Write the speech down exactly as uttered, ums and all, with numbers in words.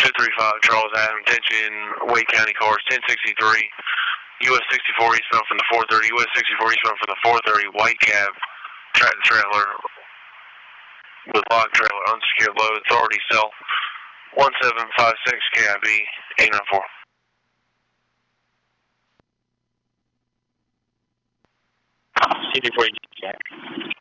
two three five, Charles Adam, attention, Wake County cars, ten sixty-three, U S sixty-four eastbound from the four thirty, U S sixty-four eastbound from the four thirty, white cab, tractor trailer, with lock trailer, unsecured load, authority cell, one seven five six K I B, eight nine four. C D four, Jack.